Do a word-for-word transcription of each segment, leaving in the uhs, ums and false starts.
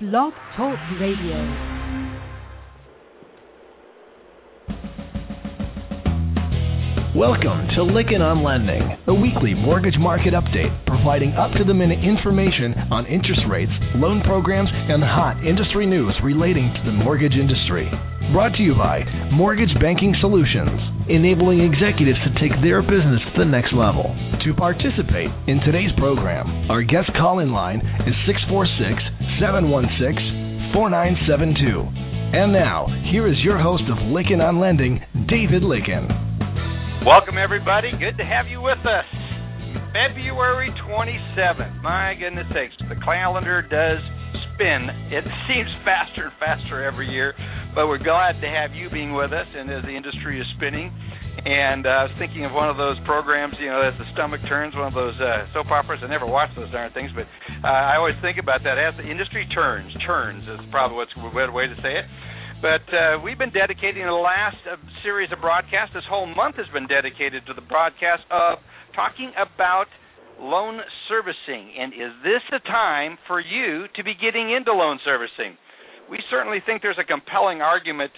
Blog Talk Radio. Welcome to Lykken on Lending, the weekly mortgage market update, providing up-to-the-minute information on interest rates, loan programs, and hot industry news relating to the mortgage industry. Brought to you by Mortgage Banking Solutions, enabling executives to take their business to the next level. To participate in today's program, our guest call-in line is six four six, seven one six, four nine seven two. And now, here is your host of Lykken on Lending, David Lykken. Welcome, everybody. Good to have you with us. February twenty-seventh. My goodness sakes, the calendar does spin. It seems faster and faster every year, but we're glad to have you being with us and as the industry is spinning. And uh, I was thinking of one of those programs, you know, as the stomach turns, one of those uh, soap operas. I never watched those darn things, but uh, I always think about that. As the industry turns, turns is probably what's a better way to say it. But uh, we've been dedicating the last uh, series of broadcasts. This whole month has been dedicated to the broadcast of talking about loan servicing. And is this the time for you to be getting into loan servicing? We certainly think there's a compelling argument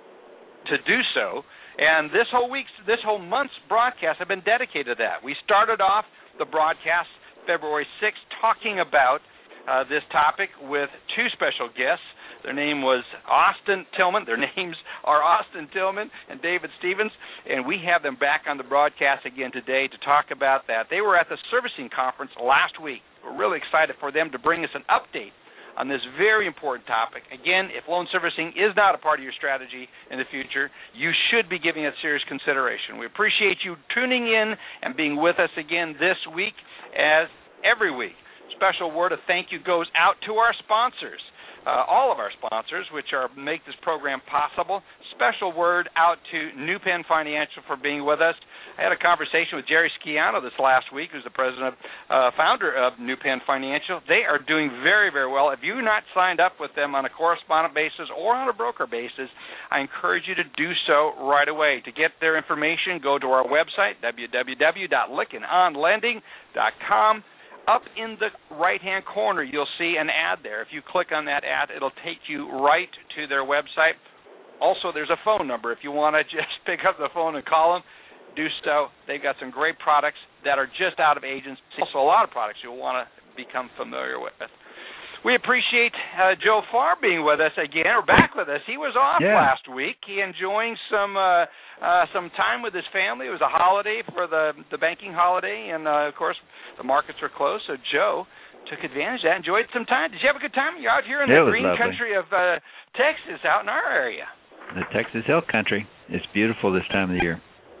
to do so. And this whole week's, this whole month's broadcast have been dedicated to that. We started off the broadcast February sixth talking about uh, this topic with two special guests. Their name was Austin Tillman. Their names are Austin Tillman and David Stevens, and we have them back on the broadcast again today to talk about that. They were at the servicing conference last week. We're really excited for them to bring us an update on this very important topic. Again, if loan servicing is not a part of your strategy in the future, you should be giving it serious consideration. We appreciate you tuning in and being with us again this week, as every week. Special word of thank you goes out to our sponsors. Uh, all of our sponsors, which are make this program possible. Special word out to New Penn Financial for being with us. I had a conversation with Jerry Schiano this last week, who's the president, uh, founder of New Penn Financial. They are doing very, very well. If you're not signed up with them on a correspondent basis or on a broker basis, I encourage you to do so right away. To get their information, go to our website, w w w dot lykken on lending dot com. Up in the right-hand corner, you'll see an ad there. If you click on that ad, it'll take you right to their website. Also, there's a phone number. If you want to just pick up the phone and call them, do so. They've got some great products that are just out of agency. Also, a lot of products you'll want to become familiar with. We appreciate uh, Joe Farr being with us again, or back with us. He was off yeah. last week. He enjoying some uh, uh, some time with his family. It was a holiday for the, the banking holiday, and, uh, of course, the markets were closed, so Joe took advantage of that, enjoyed some time. Did you have a good time? You're out here in it the green lovely. country of uh, Texas, out in our area. The Texas Hill Country. It's beautiful this time of the year.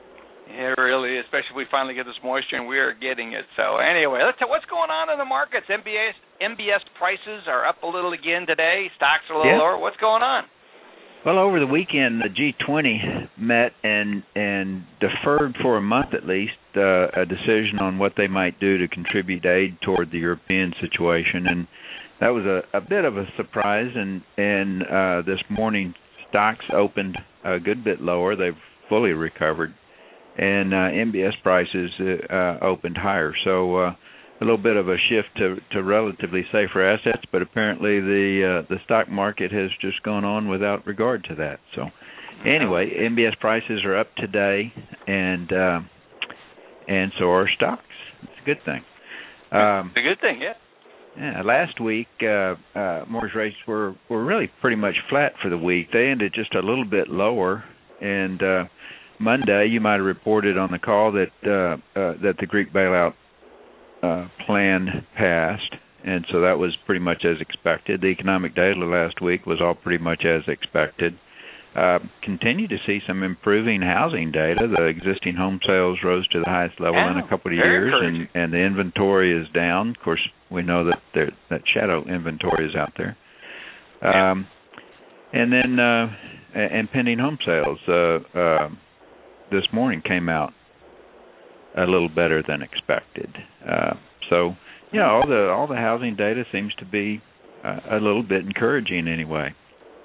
It really is, especially if we finally get this moisture, and we are getting it. So anyway, let's tell what's going on in the markets. M B S, M B S prices are up a little again today. Stocks are a little yeah. lower. What's going on? Well, over the weekend, the G twenty met and and deferred for a month at least uh, a decision on what they might do to contribute aid toward the European situation, and that was a, a bit of a surprise. And and uh, this morning, stocks opened a good bit lower. They've fully recovered. And uh, M B S prices uh, opened higher. So uh, a little bit of a shift to, to relatively safer assets, but apparently the uh, the stock market has just gone on without regard to that. So anyway, M B S prices are up today, and uh, and so are stocks. It's a good thing. Um, it's a good thing, yeah. Yeah, last week uh, uh, mortgage rates were, were really pretty much flat for the week. They ended just a little bit lower, and uh, Monday, you might have reported on the call that uh, uh, that the Greek bailout uh, plan passed, and so that was pretty much as expected. The economic data last week was all pretty much as expected. Uh, continue to see some improving housing data. The existing home sales rose to the highest level oh, in a couple of very years, and, and the inventory is down. Of course, we know that there, that shadow inventory is out there. Um, and then uh, and pending home sales. Uh, uh, this morning came out a little better than expected. Uh, so, you know, all the all the housing data seems to be uh, a little bit encouraging anyway.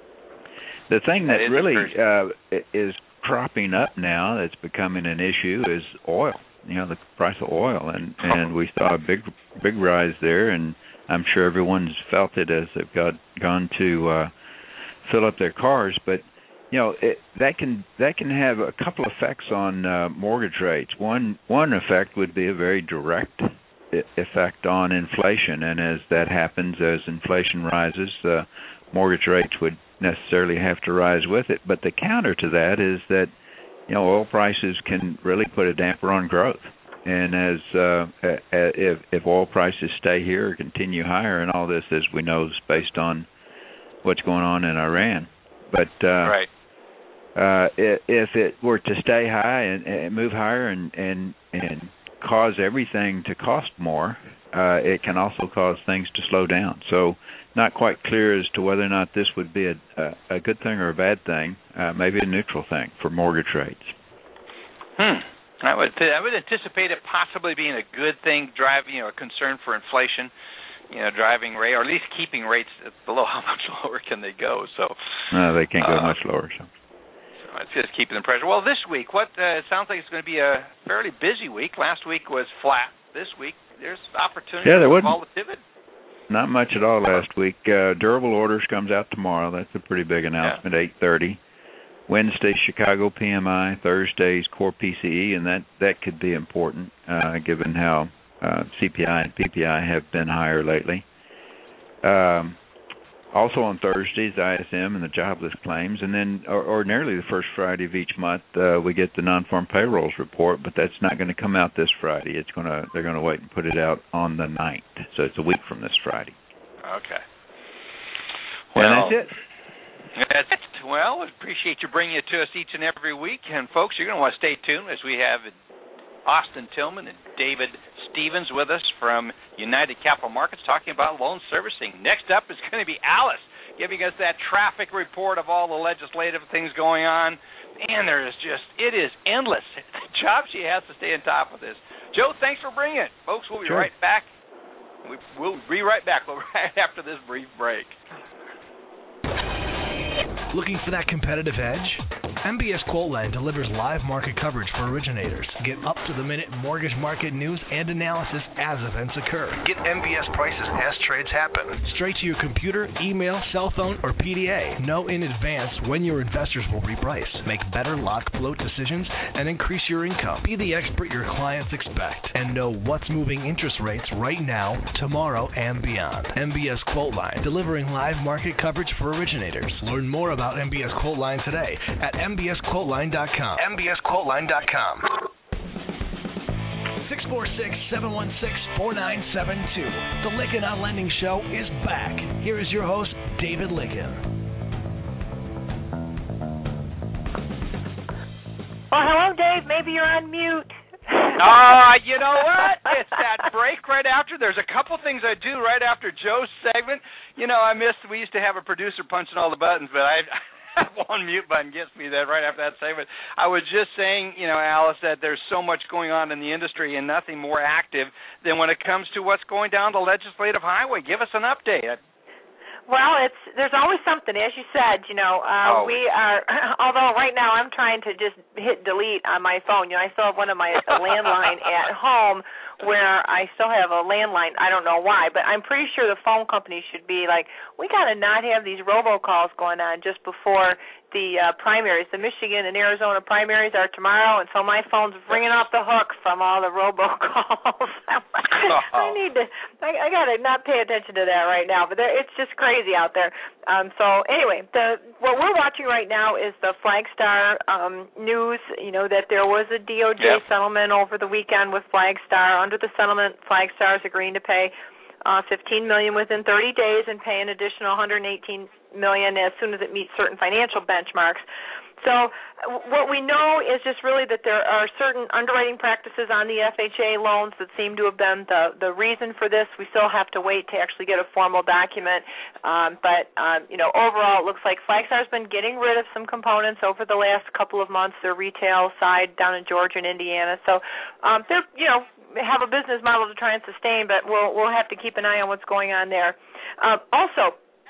The thing that, that is really uh, is cropping up now that's becoming an issue is oil. You know, the price of oil, and, and we saw a big big rise there, and I'm sure everyone's felt it as they've got gone to uh, fill up their cars. But you know it, that can that can have a couple effects on uh, mortgage rates. One one effect would be a very direct effect on inflation, and as that happens, as inflation rises, uh, mortgage rates would necessarily have to rise with it. But the counter to that is that you know oil prices can really put a damper on growth. And as uh, if, if oil prices stay here or continue higher, and all this, as we know, is based on what's going on in Iran. But uh, right. uh, if it were to stay high and, and move higher and, and and cause everything to cost more, uh, it can also cause things to slow down. So not quite clear as to whether or not this would be a, a, a good thing or a bad thing, uh, maybe a neutral thing for mortgage rates. Hmm. I would th- I would anticipate it possibly being a good thing, driving you know a concern for inflation, you know, driving rate or at least keeping rates below how much lower can they go. So no, they can't go uh, much lower. So. so it's just keeping them pressure. Well, this week, what uh, it sounds like it's going to be a fairly busy week. Last week was flat. This week there's opportunity yeah, there for wasn't volatility. Not much at all last week. Uh, durable orders comes out tomorrow. That's a pretty big announcement. Yeah. eight thirty. Wednesday, Chicago P M I. Thursday's core P C E, and that, that could be important uh, given how uh, C P I and P P I have been higher lately. Um, also on Thursdays, I S M and the jobless claims, and then or, ordinarily the first Friday of each month uh, we get the non-farm payrolls report, but that's not going to come out this Friday. It's going to they're going to wait and put it out on the ninth, so it's a week from this Friday. Okay. Well, and that's it. That's it. Well, we appreciate you bringing it to us each and every week. And, folks, you're going to want to stay tuned as we have Austin Tillman and David Stevens with us from United Capital Markets talking about loan servicing. Next up is going to be Alice giving us that traffic report of all the legislative things going on. And there is just, it is endless. The job she has to stay on top of this. Joe, thanks for bringing it. Folks, we'll be sure. right back. We'll be right back right after this brief break. Looking for that competitive edge? M B S Quoteline delivers live market coverage for originators. Get up-to-the-minute mortgage market news and analysis as events occur. Get M B S prices as trades happen. Straight to your computer, email, cell phone, or P D A. Know in advance when your investors will reprice. Make better lock float decisions and increase your income. Be the expert your clients expect and know what's moving interest rates right now, tomorrow, and beyond. M B S Quoteline, delivering live market coverage for originators. Learn more about M B S Quoteline today at M B S Quoteline dot com. M B S Quoteline dot com. six four six, seven one six, four nine seven two. The Lykken on Lending Show is back. Here is your host, David Lykken. Well, hello, Dave. Maybe you're on mute. Ah, uh, you know what? It's that break right after. There's a couple things I do right after Joe's segment. You know, I missed, we used to have a producer punching all the buttons, but I... one mute button gets me that right after that segment. I was just saying, you know, Alice, that there's so much going on in the industry and nothing more active than when it comes to what's going down the legislative highway. Give us an update. Well, it's there's always something, as you said. You know, uh, oh. we are. Although right now I'm trying to just hit delete on my phone. You know, I still have one of my landline at home where I still have a landline. I don't know why, but I'm pretty sure the phone company should be like, we got to not have these robocalls going on just before the uh, primaries. The Michigan and Arizona primaries are tomorrow, and so my phone's ringing off the hook from all the robocalls. I need to. I, I got to not pay attention to that right now, but there, it's just crazy out there. Um, so anyway, the what we're watching right now is the Flagstar um, news. You know that there was a D O J yep. settlement over the weekend with Flagstar. Under the settlement, Flagstar is agreeing to pay uh, fifteen million dollars within thirty days and pay an additional one hundred eighteen million dollars as soon as it meets certain financial benchmarks. So what we know is just really that there are certain underwriting practices on the F H A loans that seem to have been the, the reason for this. We still have to wait to actually get a formal document. Um, but, um, you know, overall it looks like Flagstar has been getting rid of some components over the last couple of months, their retail side down in Georgia and Indiana. So um, they're, you know, have a business model to try and sustain, but we'll, we'll have to keep an eye on what's going on there. Uh, also,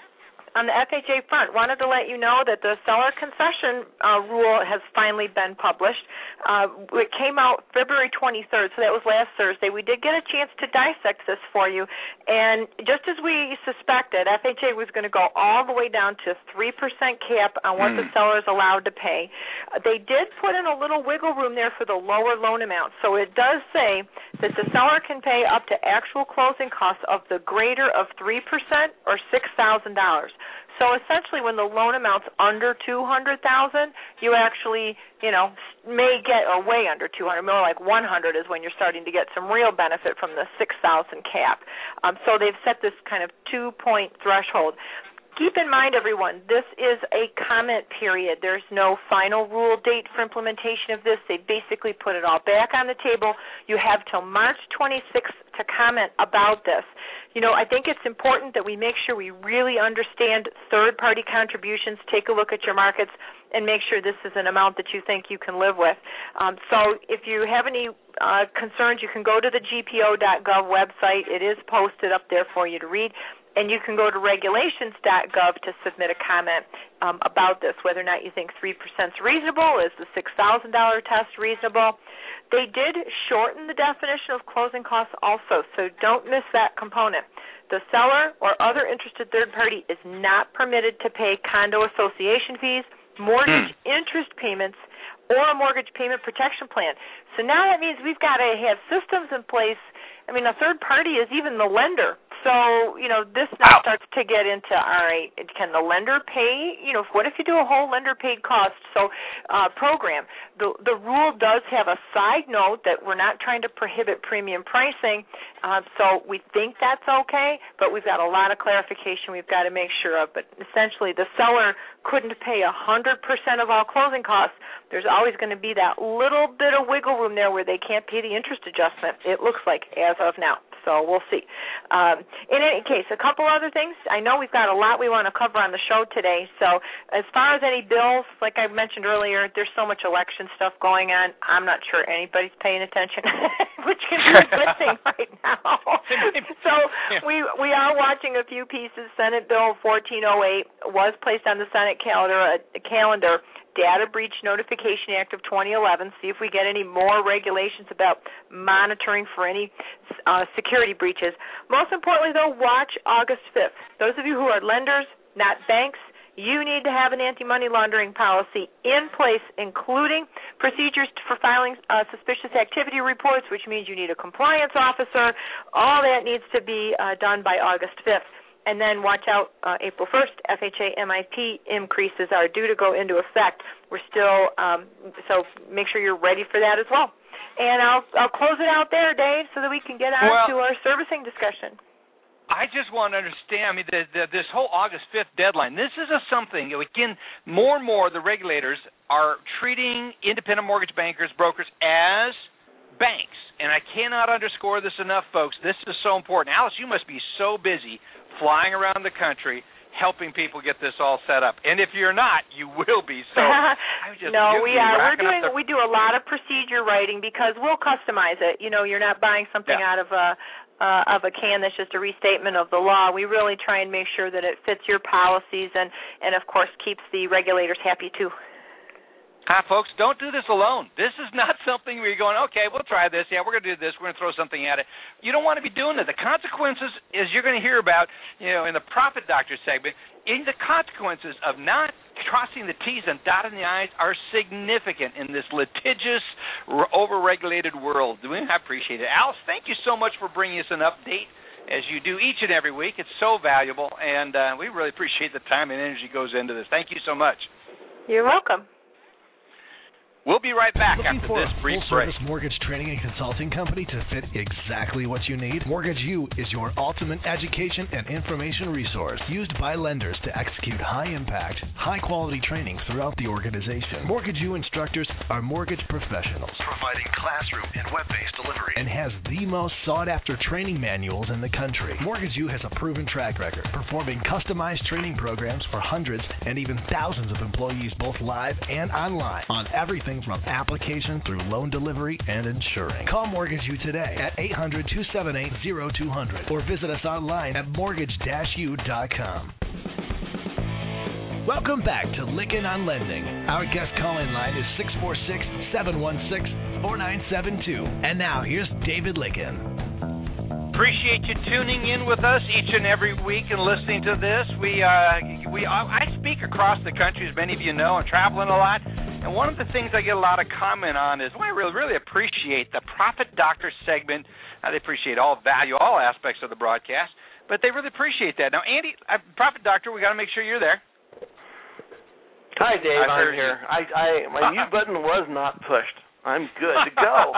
on the F H A front, wanted to let you know that the seller concession uh, rule has finally been published. Uh, it came out February twenty-third, so that was last Thursday. We did get a chance to dissect this for you, and just as we suspected, F H A was going to go all the way down to three percent cap on what mm. the seller is allowed to pay. Uh, they did put in a little wiggle room there for the lower loan amount, so it does say that the seller can pay up to actual closing costs of the greater of three percent or six thousand dollars. So essentially, when the loan amount's under two hundred thousand dollars, you actually, you know, may get, or way under two hundred, more like one hundred is when you're starting to get some real benefit from the six thousand cap. Um, so they've set this kind of two-point threshold. Keep in mind, everyone, this is a comment period. There's no final rule date for implementation of this. They basically put it all back on the table. You have till March twenty-sixth to comment about this. You know, I think it's important that we make sure we really understand third-party contributions, take a look at your markets, and make sure this is an amount that you think you can live with. Um, so if you have any uh, concerns, you can go to the G P O dot gov website. It is posted up there for you to read. And you can go to regulations dot gov to submit a comment um, about this, whether or not you think three percent is reasonable, is the six thousand dollars test reasonable. They did shorten the definition of closing costs also, so don't miss that component. The seller or other interested third party is not permitted to pay condo association fees, mortgage mm. interest payments, or a mortgage payment protection plan. So now that means we've got to have systems in place. I mean, a third party is even the lender. So, you know, this now starts to get into, all right, can the lender pay? You know, what if you do a whole lender-paid cost so uh, program? The the rule does have a side note that we're not trying to prohibit premium pricing, uh, so we think that's okay, but we've got a lot of clarification we've got to make sure of. But essentially, the seller couldn't pay one hundred percent of all closing costs. There's always going to be that little bit of wiggle room there where they can't pay the interest adjustment, it looks like, as of now. So we'll see. Um, in any case, a couple other things. I know we've got a lot we want to cover on the show today. So as far as any bills, like I mentioned earlier, there's so much election stuff going on. I'm not sure anybody's paying attention, which can be a good thing right now. So we we are watching a few pieces. Senate Bill fourteen oh eight was placed on the Senate calendar. A calendar. Data Breach Notification Act of twenty eleven, see if we get any more regulations about monitoring for any uh, security breaches. Most importantly, though, watch August fifth. Those of you who are lenders, not banks, you need to have an anti-money laundering policy in place, including procedures for filing uh, suspicious activity reports, which means you need a compliance officer. All that needs to be uh, done by August fifth. And then watch out, uh, April first, F H A M I P increases are due to go into effect. We're still, um, so make sure you're ready for that as well. And I'll I'll close it out there, Dave, so that we can get on well, to our servicing discussion. I just want to understand, I mean, the, the, this whole August fifth deadline, this is a something, again, more and more the regulators are treating independent mortgage bankers, brokers, as banks. And I cannot underscore this enough, folks. This is so important. Alice, you must be so busy flying around the country helping people get this all set up. And if you're not, you will be. So I just No, we are. We're doing the... we do a lot of procedure writing because we'll customize it. You know, you're not buying something yeah. out of a uh, of a can that's just a restatement of the law. We really try and make sure that it fits your policies and, and of course, keeps the regulators happy too. Ah, folks, don't do this alone. This is not something where you're going, okay, we'll try this. Yeah, we're going to do this. We're going to throw something at it. You don't want to be doing that. The consequences, as you're going to hear about, you know, in the Profit Doctor segment, in the consequences of not crossing the T's and dotting the I's are significant in this litigious, over-regulated world. I appreciate it. Alice, thank you so much for bringing us an update, as you do each and every week. It's so valuable, and uh, we really appreciate the time and energy goes into this. Thank you so much. You're welcome. We'll be right back Looking after for this brief a break. full-service mortgage training and consulting company to fit exactly what you need? Mortgage U is your ultimate education and information resource used by lenders to execute high-impact, high-quality training throughout the organization. Mortgage U instructors are mortgage professionals, providing classroom and web-based delivery, and has the most sought-after training manuals in the country. Mortgage U has a proven track record, performing customized training programs for hundreds and even thousands of employees both live and online on everything from application through loan delivery and insuring. Call Mortgage U today at eight hundred, two seven eight, zero two zero zero or visit us online at mortgage dash u dot com. Welcome back to Lykken on Lending. Our guest call-in line is six four six, seven one six, four nine seven two. And now, here's David Lykken. Appreciate you tuning in with us each and every week and listening to this. We, uh, we, I speak across the country, as many of you know. I'm traveling a lot. And one of the things I get a lot of comment on is, well, I really, really appreciate the Profit Doctor segment. Uh, they appreciate all value, all aspects of the broadcast, but they really appreciate that. Now, Andy, uh, Profit Doctor, we got to make sure you're there. Hi, Dave. I'm here. I, I, my mute button was not pushed. I'm good to go.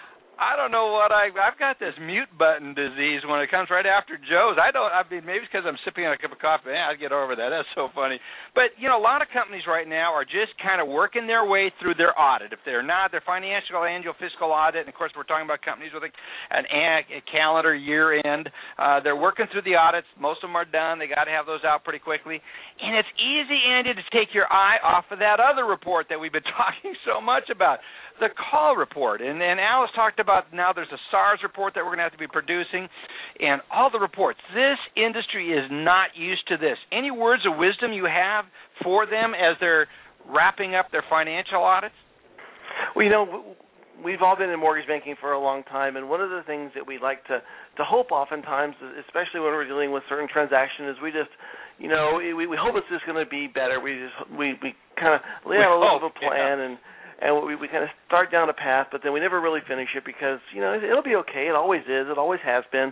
I don't know what I I've got this mute button disease when it comes right after Joe's. I don't. I mean, maybe it's because I'm sipping on a cup of coffee. Man, I'd get over that. That's so funny. But you know, a lot of companies right now are just kind of working their way through their audit. If they're not, their financial annual fiscal audit. And of course, we're talking about companies with a, an a calendar year end. Uh, they're working through the audits. Most of them are done. They got to have those out pretty quickly. And it's easy, Andy, to take your eye off of that other report that we've been talking so much about, the call report. And, and Alice talked about now there's a SARS report that we're going to have to be producing, and all the reports. This industry is not used to this. Any words of wisdom you have for them as they're wrapping up their financial audits? Well, you know, we've all been in mortgage banking for a long time, and one of the things that we like to, to hope oftentimes, especially when we're dealing with certain transactions, is we just, you know, we, we hope it's just going to be better. We just we, we kind of lay out a little bit of a plan, yeah. and And we, we kind of start down a path, but then we never really finish it because, you know, it'll be okay. It always is. It always has been.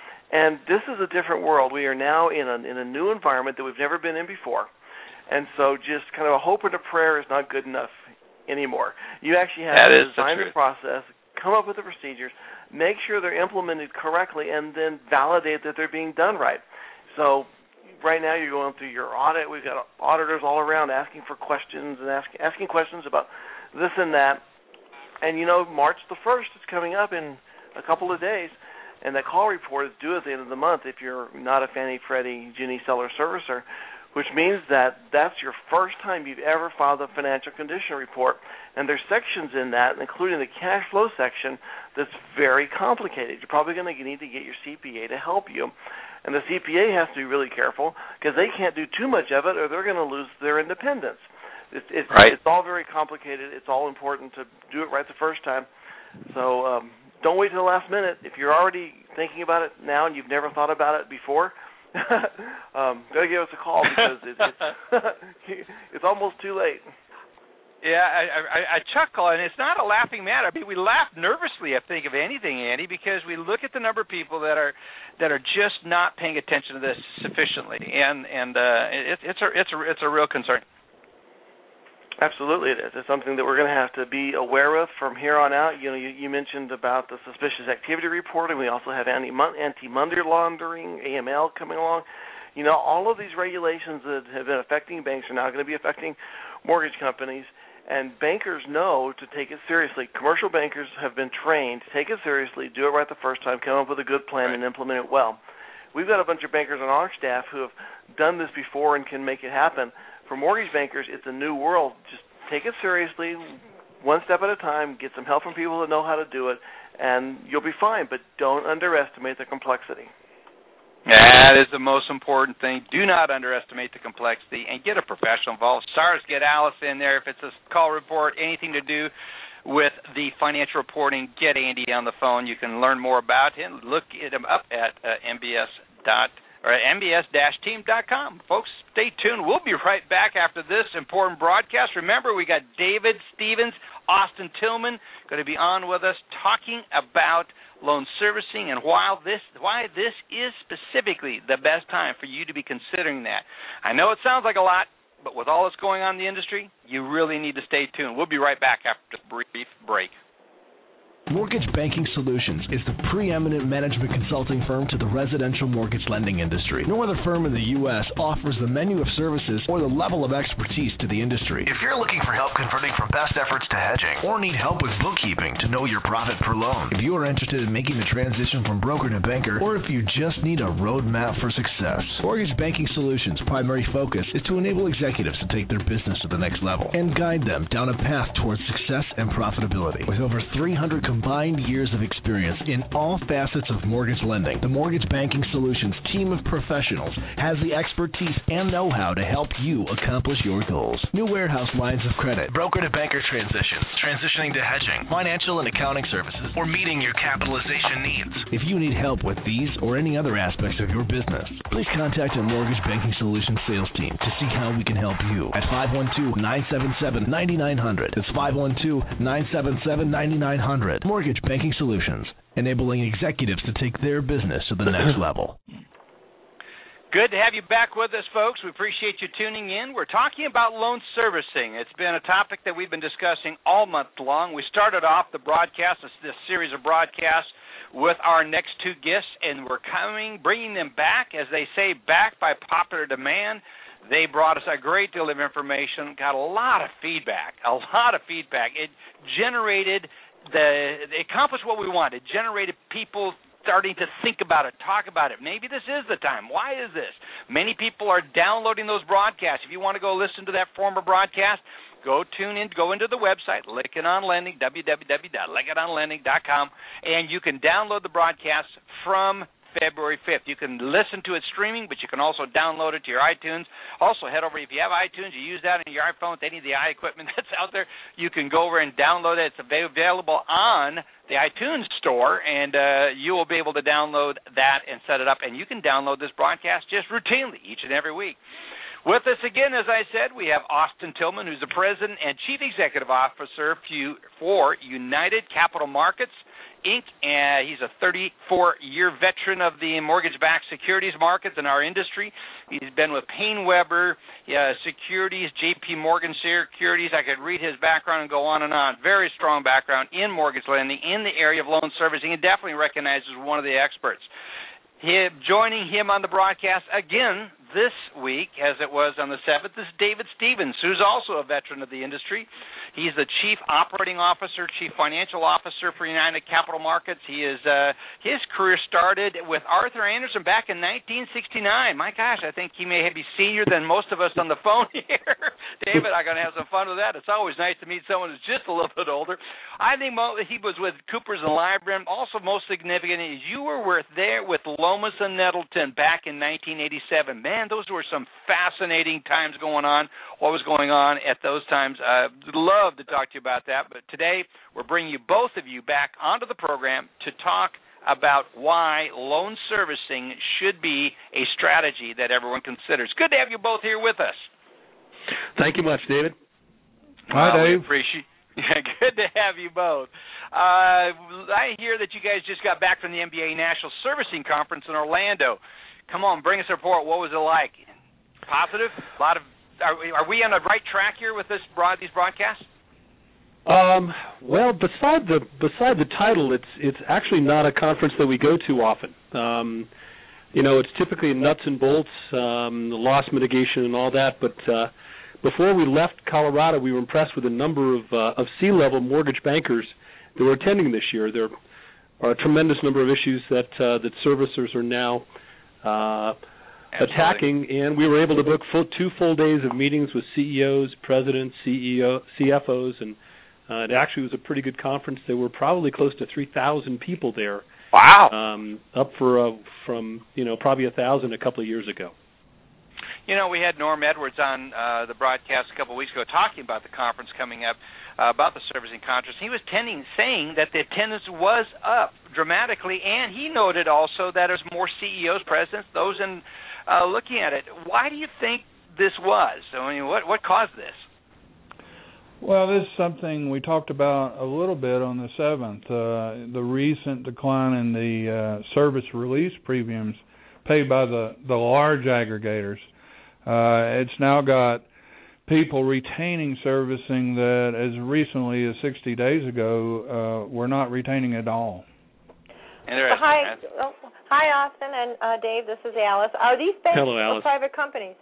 And this is a different world. We are now in a, in a new environment that we've never been in before. And so just kind of a hope and a prayer is not good enough anymore. You actually have that to design the, the process, come up with the procedures, make sure they're implemented correctly, and then validate that they're being done right. So right now you're going through your audit. We've got auditors all around asking for questions and ask, asking questions about this and that, and you know, March the first is coming up in a couple of days, and that call report is due at the end of the month if you're not a Fannie, Freddie, Ginnie seller servicer, which means that that's your first time you've ever filed a financial condition report, and there's sections in that, including the cash flow section, that's very complicated. You're probably going to need to get your C P A to help you, and the C P A has to be really careful because they can't do too much of it or they're going to lose their independence. It's, it's, right. it's all very complicated. It's all important to do it right the first time. So um, don't wait till the last minute. If you're already thinking about it now and you've never thought about it before, um, go give us a call because it, it's, it's almost too late. Yeah, I, I, I chuckle, and it's not a laughing matter. I mean, we laugh nervously, I think, of anything, Andy, because we look at the number of people that are that are just not paying attention to this sufficiently, and and uh, it, it's a it's a it's a real concern. Absolutely, it is. It's something that we're going to have to be aware of from here on out. You know, you, you mentioned about the suspicious activity reporting. We also have anti-money laundering, A M L coming along. You know, all of these regulations that have been affecting banks are now going to be affecting mortgage companies, and bankers know to take it seriously. Commercial bankers have been trained to take it seriously, do it right the first time, come up with a good plan, and implement it well. We've got a bunch of bankers on our staff who have done this before and can make it happen. For mortgage bankers, it's a new world. Just take it seriously, one step at a time, get some help from people that know how to do it, and you'll be fine. But don't underestimate the complexity. That is the most important thing. Do not underestimate the complexity, and get a professional involved. SARS, get Alice in there. If it's a call report, anything to do with the financial reporting, get Andy on the phone. You can learn more about him. Look him up at uh, M B S dot com. Or at M B S team dot com. Folks, stay tuned. We'll be right back after this important broadcast. Remember, we got David Stevens, Austin Tillman, going to be on with us talking about loan servicing and why this, why this is specifically the best time for you to be considering that. I know it sounds like a lot, but with all that's going on in the industry, you really need to stay tuned. We'll be right back after this brief break. Mortgage Banking Solutions is the preeminent management consulting firm to the residential mortgage lending industry. No other firm in the U S offers the menu of services or the level of expertise to the industry. If you're looking for help converting from best efforts to hedging or need help with bookkeeping to know your profit per loan, if you are interested in making the transition from broker to banker, or if you just need a roadmap for success, Mortgage Banking Solutions' primary focus is to enable executives to take their business to the next level and guide them down a path towards success and profitability. With over three hundred combined years of experience in all facets of mortgage lending, the Mortgage Banking Solutions team of professionals has the expertise and know-how to help you accomplish your goals. New warehouse lines of credit, broker-to-banker transitions, transitioning to hedging, financial and accounting services, or meeting your capitalization needs. If you need help with these or any other aspects of your business, please contact our Mortgage Banking Solutions sales team to see how we can help you at five one two, nine seven seven, nine nine zero zero. That's five one two, nine seven seven, nine nine zero zero. Mortgage Banking Solutions, enabling executives to take their business to the next level. Good to have you back with us, folks. We appreciate you tuning in. We're talking about loan servicing. It's been a topic that we've been discussing all month long. We started off the broadcast, this series of broadcasts, with our next two guests, and we're coming, bringing them back, as they say, back by popular demand. They brought us a great deal of information, got a lot of feedback, a lot of feedback. It generated the, it accomplished what we wanted. It generated people starting to think about it, talk about it. Maybe this is the time. Why is this? Many people are downloading those broadcasts. If you want to go listen to that former broadcast, go tune in, go into the website, Lykken on Lending, w w w dot lykken on lending dot com, and you can download the broadcast from February fifth. You can listen to it streaming, but you can also download it to your iTunes. Also, head over, if you have iTunes, you use that in your iPhone with any of the iEquipment that's out there, you can go over and download it. It's available on the iTunes store, and uh, you will be able to download that and set it up, and you can download this broadcast just routinely each and every week. With us again, as I said, we have Austin Tillman, who's the President and Chief Executive Officer for United Capital Markets, Incorporated. And he's a thirty-four-year veteran of the mortgage-backed securities markets in our industry. He's been with Paine Webber uh, Securities, J P Morgan Securities. I could read his background and go on and on. Very strong background in mortgage lending, in the area of loan servicing, and definitely recognized as one of the experts. He, joining him on the broadcast again this week, as it was on the seventh, is David Stevens, who's also a veteran of the industry. He's the Chief Operating Officer, Chief Financial Officer for United Capital Markets. He is uh, his career started with Arthur Andersen back in nineteen sixty-nine. My gosh, I think he may be senior than most of us on the phone here. David, I'm going to have some fun with that. It's always nice to meet someone who's just a little bit older. I think he was with Coopers and Lybrand. Also, most significant is you were with there with Lomas and Nettleton back in nineteen eighty-seven. Man, those were some fascinating times going on. What was going on at those times? Uh, love to talk to you about that. But today we're bringing you both of you back onto the program to talk about why loan servicing should be a strategy that everyone considers. Good to have you both here with us. Thank you much, David. Hi, well, Dave. Appreciate. Yeah, good to have you both. Uh, I hear that you guys just got back from the M B A National Servicing Conference in Orlando. Come on, bring us a report. What was it like? Positive? A lot of. Are, are we on the right track here with this broad these broadcasts? Um, well, beside the beside the title, it's it's actually not a conference that we go to often. Um, you know, it's typically nuts and bolts, um, the loss mitigation and all that. But uh, before we left Colorado, we were impressed with the number of uh, of C-level mortgage bankers that were attending this year. There are a tremendous number of issues that uh, that servicers are now uh, attacking, and we were able to book full, two full days of meetings with C E Os, presidents, C E O, C F Os, and uh, it actually was a pretty good conference. There were probably close to three thousand people there. Wow! Um, up for uh, from you know probably a thousand a couple of years ago. You know, we had Norm Edwards on uh, the broadcast a couple of weeks ago talking about the conference coming up, uh, about the servicing conference. He was tending, saying that the attendance was up dramatically, and he noted also that there's more C E Os, presidents, those in uh, looking at it. Why do you think this was? I mean, what what caused this? Well, this is something we talked about a little bit on the seventh. Uh, the recent decline in the uh, service release premiums paid by the, the large aggregators. Uh, it's now got people retaining servicing that as recently as sixty days ago uh, were not retaining at all. Hi, oh, hi, Austin and uh, Dave. This is Alice. Are these banks Hello, Alice. or private companies?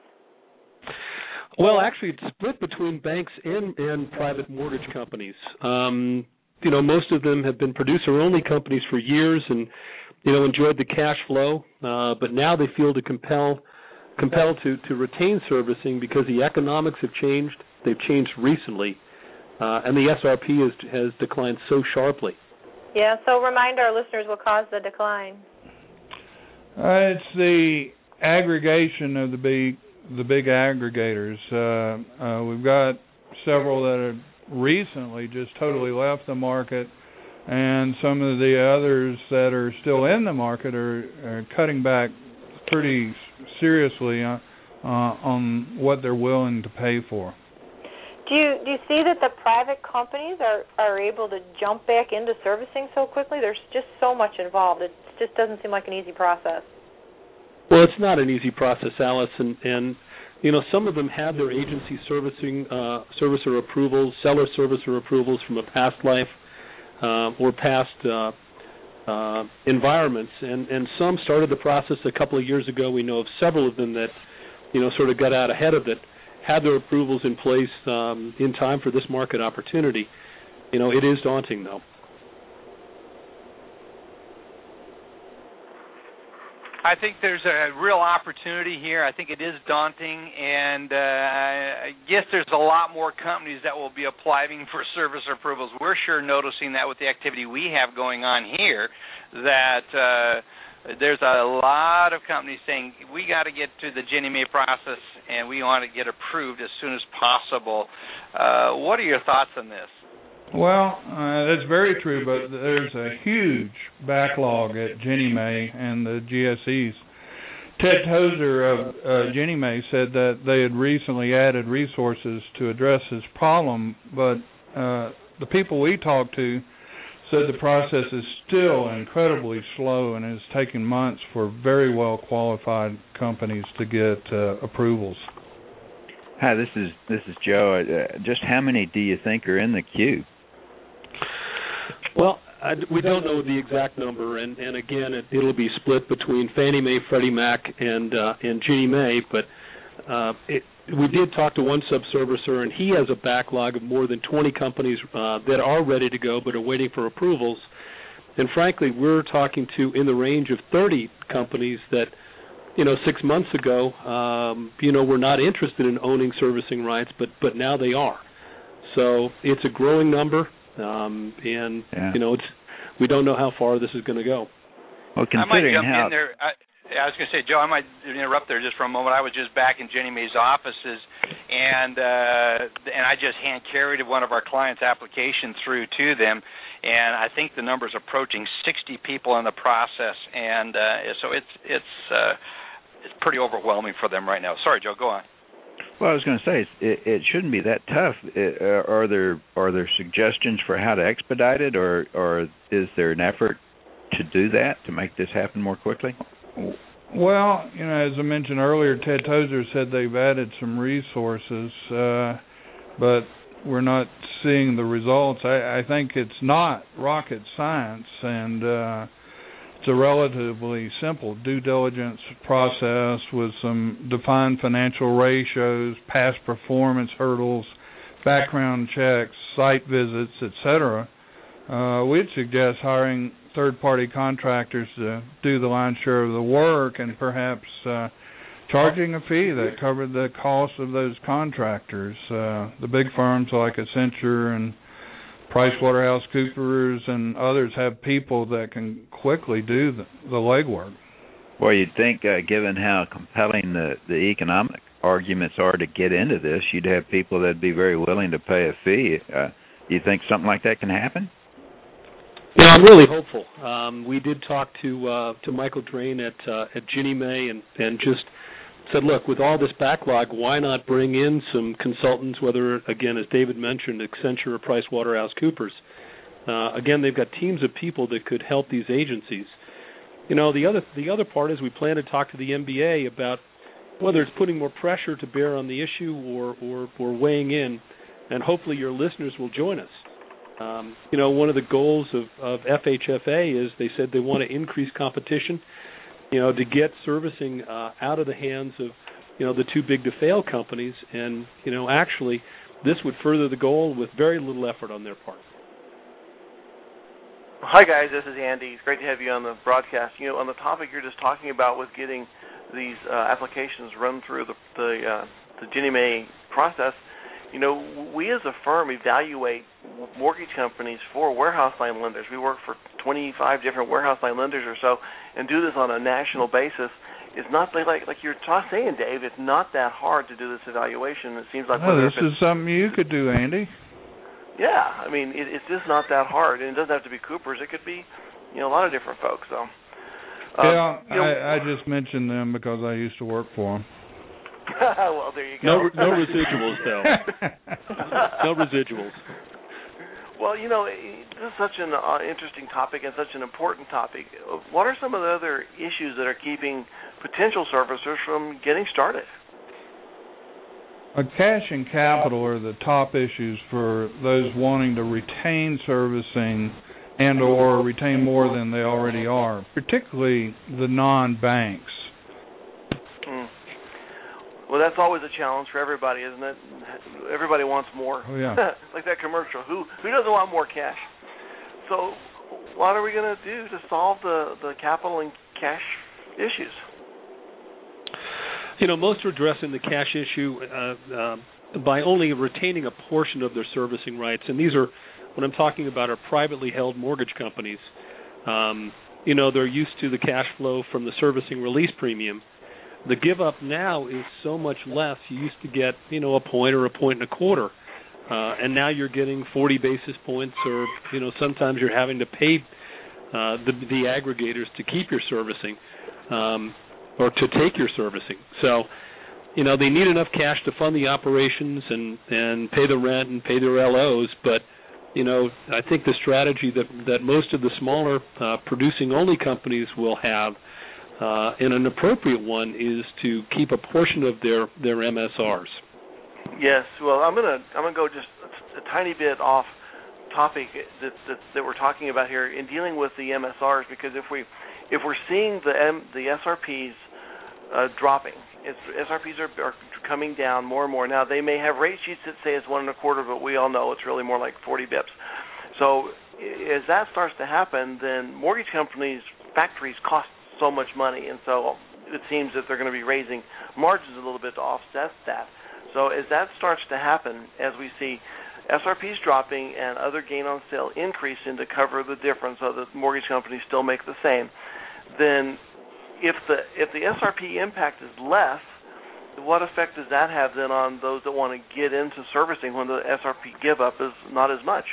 Well, actually, it's split between banks and, and private mortgage companies. Um, you know, most of them have been producer-only companies for years and, you know, enjoyed the cash flow, uh, but now they feel to compel compelled to, to retain servicing because the economics have changed. They've changed recently, uh, and the S R P has, has declined so sharply. Yeah, so remind our listeners what caused the decline. Uh, it's the aggregation of the big the big aggregators. Uh, uh, we've got several that have recently just totally left the market, and some of the others that are still in the market are, are cutting back pretty seriously on, uh, on what they're willing to pay for. Do you do you see that the private companies are, are able to jump back into servicing so quickly? There's just so much involved. It just doesn't seem like an easy process. Well, it's not an easy process, Alice, and, and you know, some of them have their agency servicing uh, servicer approvals, seller servicer approvals from a past life uh, or past uh, uh, environments, and, and some started the process a couple of years ago. We know of several of them that, you know, sort of got out ahead of it, had their approvals in place um, in time for this market opportunity. You know, it is daunting, though. I think there's a real opportunity here. I think it is daunting, and uh, I guess there's a lot more companies that will be applying for service approvals. We're sure noticing that with the activity we have going on here, that uh, there's a lot of companies saying, we got to get to the Ginnie Mae process, and we want to get approved as soon as possible. Uh, what are your thoughts on this? Well, uh, that's very true, but there's a huge backlog at Ginnie Mae and the G S Es. Ted Tozer of uh, Ginnie Mae said that they had recently added resources to address this problem, but uh, the people we talked to said the process is still incredibly slow and is taking months for very well-qualified companies to get uh, approvals. Hi, this is this is Joe. Uh, just how many do you think are in the queue? Well, I, we don't know the exact number, and, and again, it, it'll be split between Fannie Mae, Freddie Mac, and uh, and Ginnie Mae. But uh, it, we did talk to one subservicer, and he has a backlog of more than twenty companies uh, that are ready to go but are waiting for approvals. And frankly, we're talking to in the range of thirty companies that, you know, six months ago, um, you know, were not interested in owning servicing rights, but but now they are. So it's a growing number. Um, and, yeah. you know, it's, we don't know how far this is going to go. Well, considering I might jump how... in there. I, I was going to say, Joe, I might interrupt there just for a moment. I was just back in Ginnie Mae's offices, and uh, and I just hand-carried one of our clients' application through to them, and I think the number's approaching sixty people in the process, and uh, so it's, it's, uh, it's pretty overwhelming for them right now. Sorry, Joe, go on. Well, I was going to say it, it shouldn't be that tough. It, uh, are there are there suggestions for how to expedite it, or or is there an effort to do that to make this happen more quickly? Well, you know, as I mentioned earlier, Ted Tozer said they've added some resources, uh, but we're not seeing the results. I, I think it's not rocket science, and uh, it's a relatively simple due diligence process with some defined financial ratios, past performance hurdles, background checks, site visits, et cetera. Uh, we'd suggest hiring third-party contractors to do the lion's share of the work and perhaps uh, charging a fee that covered the cost of those contractors. Uh, the big firms like Accenture and PricewaterhouseCoopers and others have people that can quickly do the, the legwork. Well, you'd think, uh, given how compelling the, the economic arguments are to get into this, you'd have people that'd be very willing to pay a fee. Uh, you think something like that can happen? Yeah, I'm really hopeful. Um, we did talk to uh, to Michael Drain at uh, at Ginnie Mae and, and just said, look, with all this backlog, why not bring in some consultants, whether, again, as David mentioned, Accenture or PricewaterhouseCoopers. Uh, again, they've got teams of people that could help these agencies. You know, the other the other part is we plan to talk to the M B A about whether it's putting more pressure to bear on the issue or, or, or weighing in, and hopefully your listeners will join us. Um, you know, one of the goals of, of F H F A is they said they want to increase competition, you know, to get servicing uh, out of the hands of, you know, the too big to fail companies. And, you know, actually this would further the goal with very little effort on their part. Hi, guys. This is Andy. It's great to have you on the broadcast. You know, on the topic you're just talking about with getting these uh, applications run through the, the, uh, the Ginnie Mae process, you know, we as a firm evaluate mortgage companies for warehouse line lenders. We work for twenty-five different warehouse line lenders or so, and do this on a national basis. It's not like like you're saying, Dave. It's not that hard to do this evaluation. It seems like oh, this is something you could do, Andy. Yeah, I mean, it, it's just not that hard, and it doesn't have to be Coopers. It could be, you know, a lot of different folks. So. Uh, yeah, you know, I, I just mentioned them because I used to work for them. Well, there you go. No, no residuals, though. No residuals. Well, you know, this is such an uh, interesting topic and such an important topic. What are some of the other issues that are keeping potential servicers from getting started? Uh, cash and capital are the top issues for those wanting to retain servicing and or retain more than they already are, particularly the non-banks. Mm. Well, that's always a challenge for everybody, isn't it? Everybody wants more. Oh, yeah. Like that commercial. Who who doesn't want more cash? So what are we going to do to solve the, the capital and cash issues? You know, most are addressing the cash issue uh, uh, by only retaining a portion of their servicing rights. And these are, what I'm talking about, are privately held mortgage companies. Um, you know, they're used to the cash flow from the servicing release premium. The give up now is so much less. You used to get, you know, a point or a point and a quarter. Uh, and now you're getting forty basis points, or, you know, sometimes you're having to pay uh, the, the aggregators to keep your servicing. Um or to take your servicing. So, you know, they need enough cash to fund the operations and, and pay the rent and pay their L Os, but, you know, I think the strategy that, that most of the smaller uh, producing-only companies will have, uh, and an appropriate one, is to keep a portion of their, their M S Rs. Yes, well, I'm gonna I'm gonna go just a, a tiny bit off topic that, that that we're talking about here in dealing with the M S Rs, because if we if we're seeing the M, the S R Ps uh, dropping, it's, S R Ps are, are coming down more and more. Now they may have rate sheets that say it's one and a quarter, but we all know it's really more like forty bips. So as that starts to happen, then mortgage companies, factories cost so much money, and so it seems that they're going to be raising margins a little bit to offset that. So as that starts to happen, as we see S R Ps dropping and other gain on sale increasing to cover the difference, so that mortgage companies still make the same, then if the if the S R P impact is less, what effect does that have then on those that want to get into servicing when the S R P give up is not as much?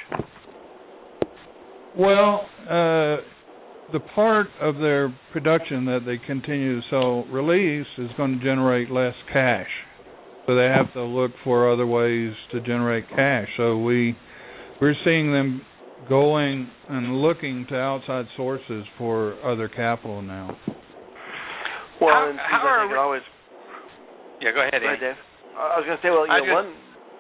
Well, uh, the part of their production that they continue to sell release is going to generate less cash. So they have to look for other ways to generate cash. So we, we're seeing them going and looking to outside sources for other capital now. Well, how, and how I are think we... always... Yeah, go ahead, Go ahead, Andy. Dave. I was going to say, well, you I know, just... one...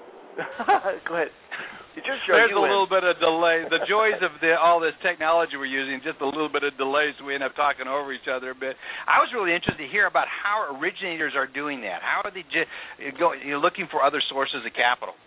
Go ahead. It's your show. There's you a win. little bit of delay. The joys of the, all this technology we're using, just a little bit of delay, so we end up talking over each other a bit. I was really interested to hear about how originators are doing that. How are they just going, you know, looking for other sources of capital?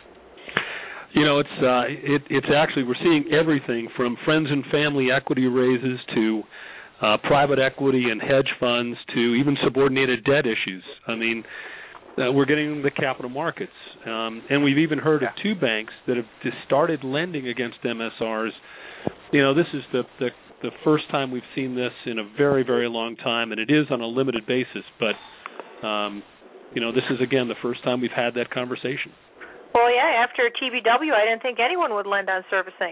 You know, it's uh, it, it's actually, we're seeing everything from friends and family equity raises to uh, private equity and hedge funds to even subordinated debt issues. I mean, uh, we're getting the capital markets. Um, and we've even heard yeah. of two banks that have just started lending against M S Rs. You know, this is the, the the first time we've seen this in a very, very long time, and it is on a limited basis. But, um, you know, this is, again, the first time we've had that conversation. Well, yeah, after T B W, I didn't think anyone would lend on servicing.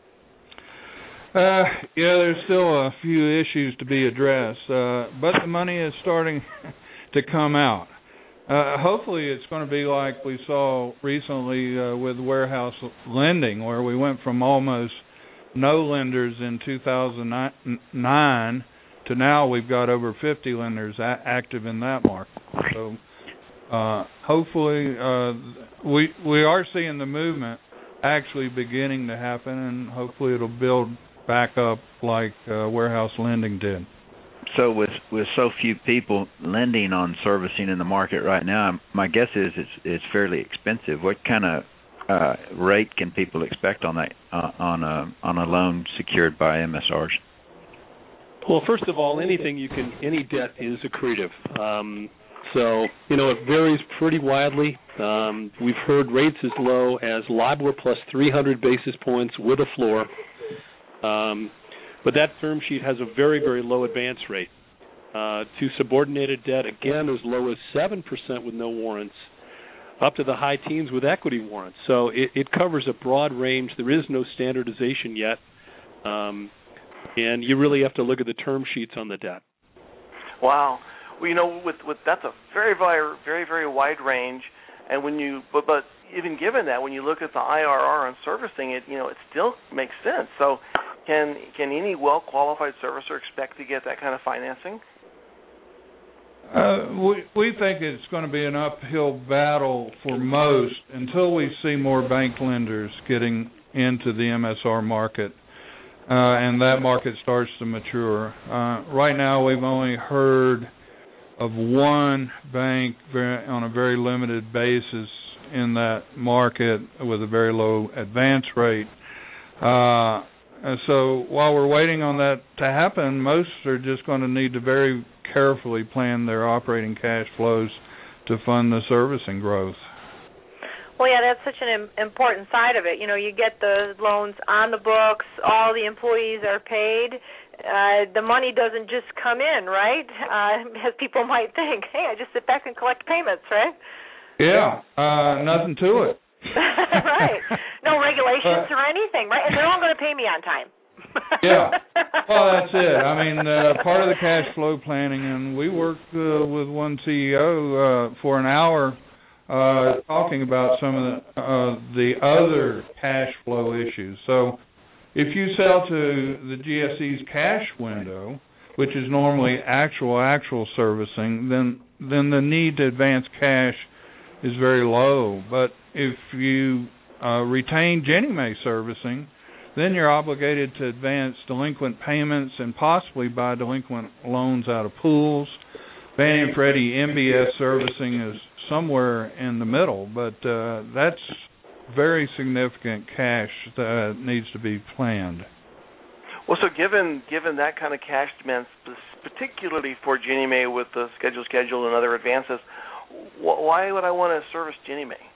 Uh, yeah, there's still a few issues to be addressed, uh, but the money is starting to come out. Uh, hopefully it's going to be like we saw recently uh, with warehouse lending, where we went from almost no lenders in two thousand nine to now we've got over fifty lenders a- active in that market. So uh, hopefully uh, we we are seeing the movement actually beginning to happen, and hopefully it'll build back up like uh, warehouse lending did. So with with so few people lending on servicing in the market right now, my guess is it's it's fairly expensive. What kind of uh, rate can people expect on that uh, on a on a loan secured by M S Rs? Well, first of all, anything you can any debt is accretive. Um, So, you know, it varies pretty widely. Um, we've heard rates as low as LIBOR plus three hundred basis points with a floor. Um, but that term sheet has a very, very low advance rate. Uh, to subordinated debt, again, as low as seven percent with no warrants, up to the high teens with equity warrants. So it, it covers a broad range. There is no standardization yet. Um, and you really have to look at the term sheets on the debt. Wow. Well, you know, with, with that's a very, very, very, very wide range. And when you, but, but even given that, when you look at the I R R on servicing it, you know, it still makes sense. So, can can any well-qualified servicer expect to get that kind of financing? Uh, we we think it's going to be an uphill battle for most until we see more bank lenders getting into the M S R market, uh, and that market starts to mature. Uh, right now, we've only heard of one bank very, on a very limited basis in that market with a very low advance rate. Uh, and so while we're waiting on that to happen, most are just going to need to very carefully plan their operating cash flows to fund the servicing growth. Well, yeah, that's such an important side of it. You know, you get the loans on the books, all the employees are paid. Uh, the money doesn't just come in, right? Uh, as people might think, hey, I just sit back and collect payments, right? Yeah, uh, nothing to it. Right. No regulations uh, or anything, right? And they're all going to pay me on time. Yeah. Well, that's it. I mean, uh, part of the cash flow planning, and we worked uh, with one C E O uh, for an hour uh, talking about some of the, uh, the other cash flow issues. So if you sell to the G S E's cash window, which is normally actual actual servicing, then then the need to advance cash is very low. But if you uh, retain Ginnie Mae servicing, then you're obligated to advance delinquent payments and possibly buy delinquent loans out of pools. Fannie and Freddie M B S servicing is somewhere in the middle, but uh, that's very significant cash that needs to be planned. Well, so given given that kind of cash demand, particularly for Ginnie Mae with the schedule schedule and other advances, wh- why would I want to service Ginnie Mae?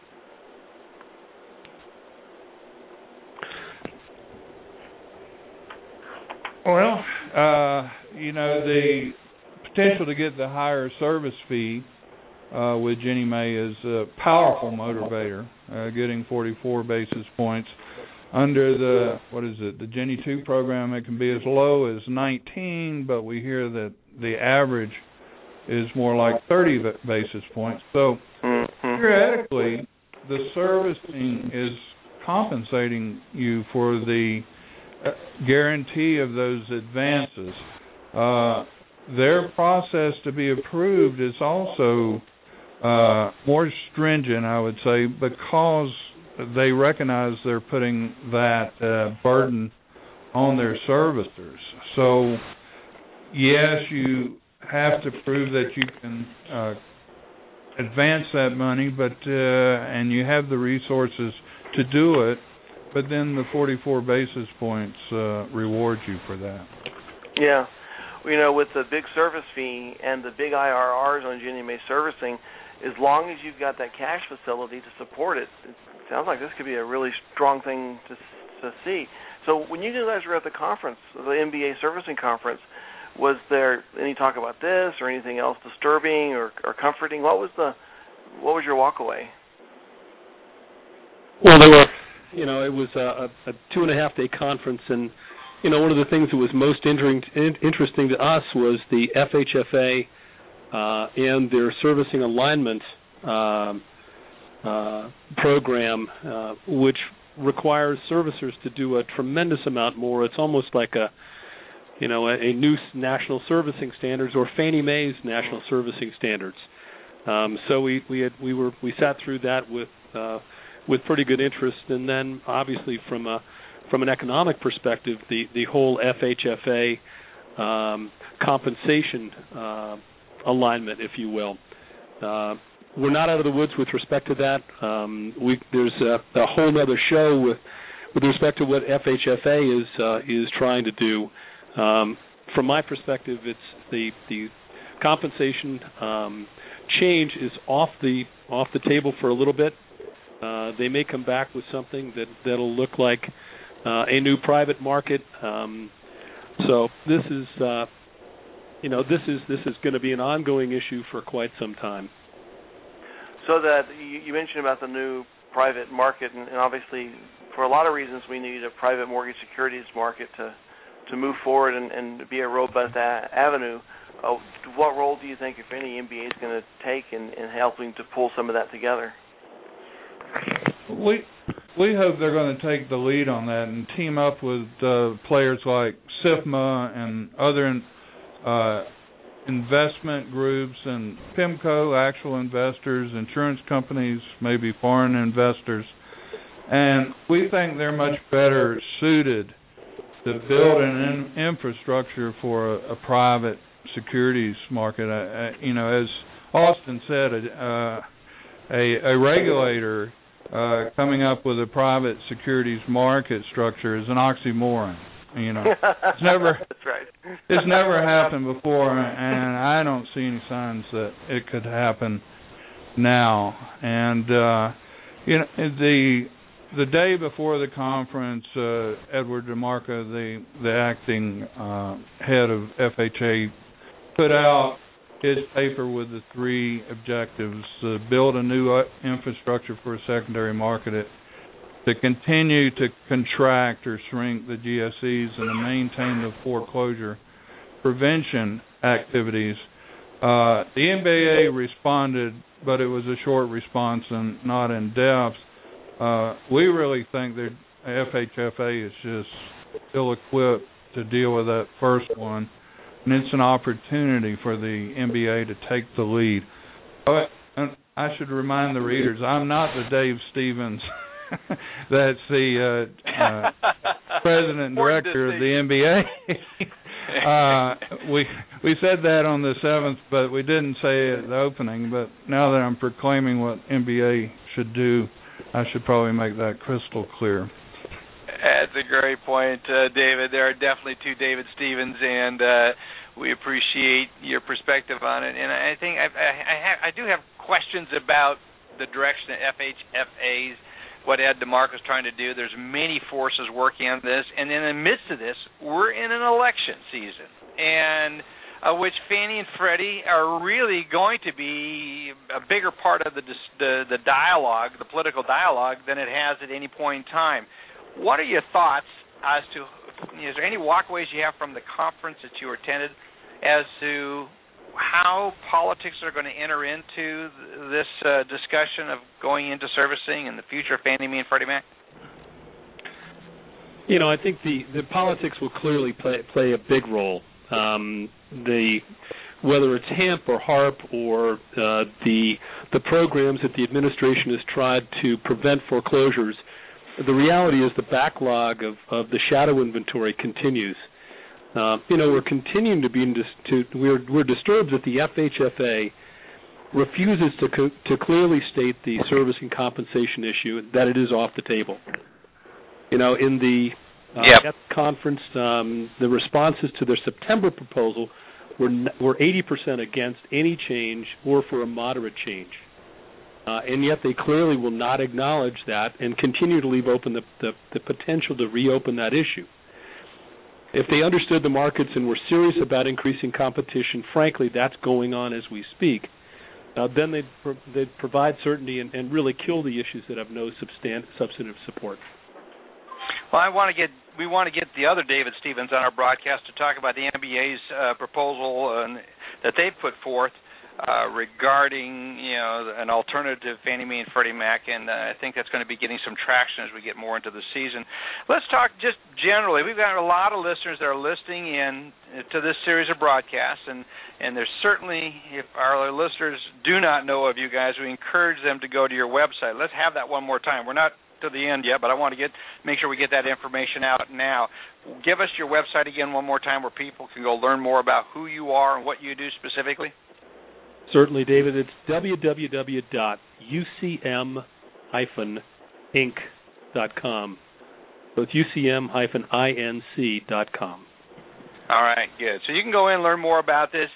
Well, uh, you know, the potential to get the higher service fee uh, with Ginnie Mae is a powerful motivator, uh, getting forty-four basis points. Under the, what is it, the Ginnie two program, it can be as low as nineteen, but we hear that the average is more like thirty basis points. So theoretically, the servicing is compensating you for the guarantee of those advances. Uh, their process to be approved is also uh, more stringent, I would say, because they recognize they're putting that uh, burden on their servicers. So, yes, you have to prove that you can uh, advance that money, but uh, and you have the resources to do it, but then the forty-four basis points uh, reward you for that. Yeah. You know, with the big service fee and the big I R Rs on Ginnie Mae servicing, as long as you've got that cash facility to support it, it sounds like this could be a really strong thing to to see. So when you guys were at the conference, the M B A servicing conference, was there any talk about this or anything else disturbing or, or comforting? What was the what was your walk away? Well, there were, you know, it was a, a two and a half day conference, and you know, one of the things that was most interesting to us was the F H F A uh, and their servicing alignment uh, uh, program, uh, which requires servicers to do a tremendous amount more. It's almost like a, you know, a, a new national servicing standards or Fannie Mae's national servicing standards. Um, so we we had we were we sat through that with uh, with pretty good interest, and then obviously from a From an economic perspective, the, the whole F H F A um, compensation uh, alignment, if you will. Uh, we're not out of the woods with respect to that. Um, we, there's a, a whole other show with with respect to what F H F A is uh, is trying to do. Um, from my perspective, it's the the compensation um, change is off the off the table for a little bit. Uh, they may come back with something that that'll look like uh, a new private market. Um, so this is, uh, you know, this is this is going to be an ongoing issue for quite some time. So that you, you mentioned about the new private market, and, and obviously, for a lot of reasons, we need a private mortgage securities market to to move forward and, and be a robust a- avenue. Uh, what role do you think, if any, M B A is going to take in, in helping to pull some of that together? We we hope they're going to take the lead on that and team up with uh, players like SIFMA and other uh, investment groups and PIMCO, actual investors, insurance companies, maybe foreign investors. And we think they're much better suited to build an in- infrastructure for a, a private securities market. Uh, you know, as Austin said, uh, a, a regulator uh, coming up with a private securities market structure is an oxymoron. You know, it's never That's right. it's never happened before, and I don't see any signs that it could happen now. And uh, you know, the the day before the conference, uh, Edward DeMarco, the the acting uh, head of F H A, put out his paper with the three objectives: uh, build a new infrastructure for a secondary market, to continue to contract or shrink the G S Es, and to maintain the foreclosure prevention activities. Uh, the M B A responded, but it was a short response and not in depth. Uh, we really think that F H F A is just ill-equipped to deal with that first one, and it's an opportunity for the M B A to take the lead. But and I should remind the readers, I'm not the Dave Stevens that's the uh, uh, president and director of the M B A. uh, we we said that on the seventh, but we didn't say it at the opening. But now that I'm proclaiming what M B A should do, I should probably make that crystal clear. That's a great point, uh, David. There are definitely two David Stevens, and uh, we appreciate your perspective on it. And I think I, I, I, have, I do have questions about the direction that F H F A's, what Ed DeMarco is trying to do. There's many forces working on this, and in the midst of this, we're in an election season, and uh, which Fannie and Freddie are really going to be a bigger part of the, the the dialogue, the political dialogue, than it has at any point in time. What are your thoughts as to, is there any walkways you have from the conference that you attended as to how politics are going to enter into this uh, discussion of going into servicing and the future of Fannie Mae and Freddie Mac? You know, I think the, the politics will clearly play play a big role. Um, the whether it's HAMP or HARP or uh, the the programs that the administration has tried to prevent foreclosures, the reality is the backlog of, of the shadow inventory continues. Uh, you know, we're continuing to be in dis- to we're we're disturbed that the F H F A refuses to co- to clearly state the servicing compensation issue, that it is off the table. You know, in the uh, yep. at the conference, um, the responses to their September proposal were n- were eighty percent against any change or for a moderate change, uh, and yet they clearly will not acknowledge that and continue to leave open the, the, the potential to reopen that issue. If they understood the markets and were serious about increasing competition, frankly, that's going on as we speak. Uh, then they'd, pro- they'd provide certainty and, and really kill the issues that have no substan- substantive support. Well, I want to get we want to get the other David Stevens on our broadcast to talk about the M B A's uh, proposal uh, that they've put forth uh, regarding, you know, an alternative Fannie Mae and Freddie Mac, and uh, I think that's going to be getting some traction as we get more into the season. Let's talk just generally. We've got a lot of listeners that are listening in to this series of broadcasts, and, and there's certainly, if our listeners do not know of you guys, we encourage them to go to your website. Let's have that one more time. We're not to the end yet, but I want to get make sure we get that information out now. Give us your website again one more time where people can go learn more about who you are and what you do specifically. Certainly, David. It's w w w dot u c m dash inc dot com. So it's u c m dash inc dot com. All right, good. So you can go in and learn more about this.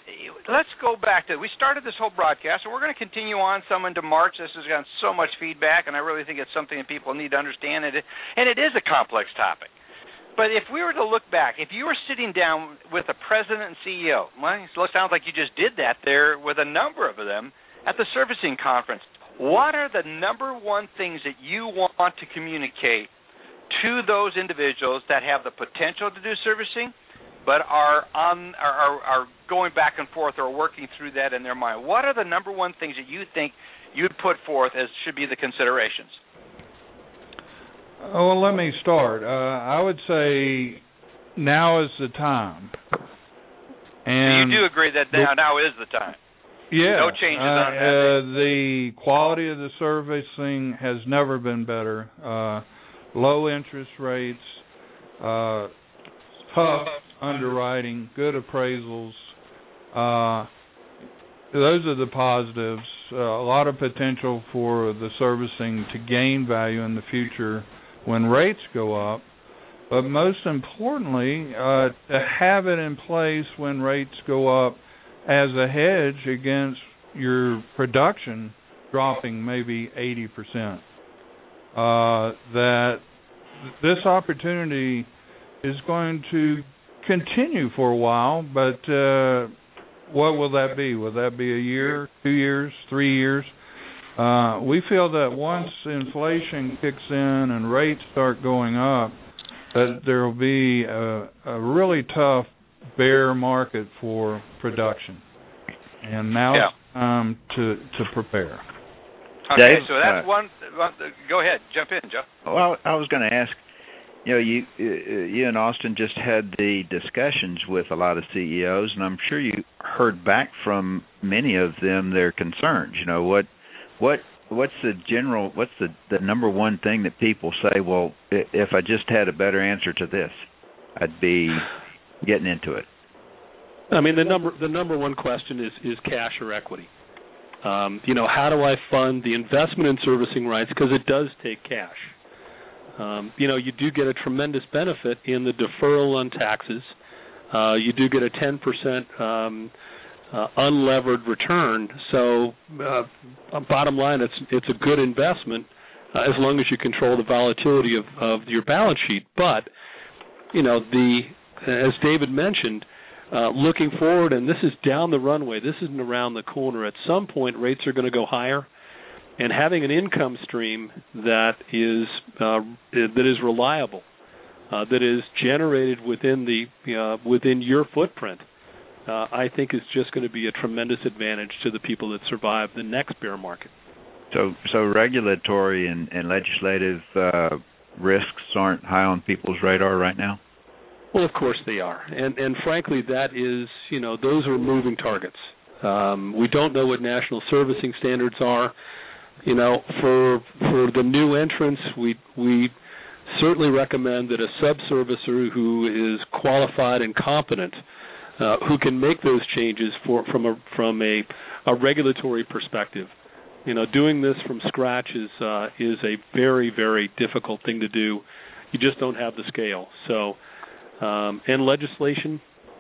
let's go back to, we started this whole broadcast, and we're going to continue on some into March. This has gotten so much feedback, and I really think it's something that people need to understand, and it, and it is a complex topic. But if we were to look back, if you were sitting down with a president and C E O, well, it sounds like you just did that there with a number of them at the servicing conference. What are the number one things that you want to communicate to those individuals that have the potential to do servicing, but are on are, are going back and forth or working through that in their mind? What are the number one things that you think you'd put forth as should be the considerations? Oh, well, let me start. Uh, I would say now is the time. And so you do agree that now, now is the time? Yeah. No changes uh, on that? Uh, the quality of the servicing has never been better. Uh, low interest rates, uh, tough underwriting, good appraisals. Uh, those are the positives. Uh, a lot of potential for the servicing to gain value in the future when rates go up. But most importantly, uh, to have it in place when rates go up as a hedge against your production dropping maybe eighty percent. Uh, that this opportunity is going to continue for a while, but uh, what will that be? Will that be a year, two years, three years? Uh, we feel that once inflation kicks in and rates start going up, that there will be a, a really tough bear market for production, and now yeah. it's time to to prepare. Okay, Dave, so that's uh, one, one. Go ahead, jump in, Joe. Well, I was going to ask. You know, you you and Austin just had the discussions with a lot of C E Os, and I'm sure you heard back from many of them their concerns. You know, what what what's the general, what's the, the number one thing that people say? Well, if I just had a better answer to this, I'd be getting into it. I mean, the number the number one question is is cash or equity. Um, you know, how do I fund the investment in servicing rights, because it does take cash. Um, you know, you do get a tremendous benefit in the deferral on taxes. Uh, you do get a ten percent um, uh, unlevered return. So, uh, bottom line, it's it's a good investment uh, as long as you control the volatility of, of your balance sheet. But, you know, the as David mentioned, uh, looking forward, and this is down the runway. This isn't around the corner. At some point, rates are going to go higher. And having an income stream that is uh, that is reliable, uh, that is generated within the uh, within your footprint, uh, I think is just going to be a tremendous advantage to the people that survive the next bear market. So, so regulatory and, and legislative uh, risks aren't high on people's radar right now? Well, of course they are, and and frankly, that is, you know, those are moving targets. Um, we don't know what national servicing standards are. You know, for for the new entrants, we we certainly recommend that a sub-servicer who is qualified and competent, uh, who can make those changes for from a from a, a regulatory perspective. You know, doing this from scratch is uh, is a very very difficult thing to do. You just don't have the scale. So, um, and legislation,